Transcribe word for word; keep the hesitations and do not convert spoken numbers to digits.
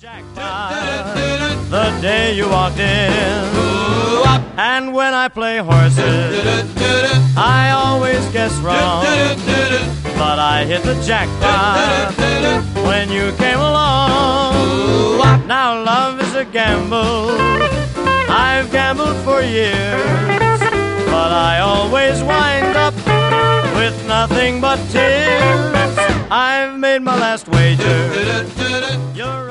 Jackpot, the day you walked in. And when I play horses, I always guess wrong. But I hit the jackpot when you came along. Now love is a gamble, I've gambled for years, but I always wind up with nothing but tears. I've made my last wager. You're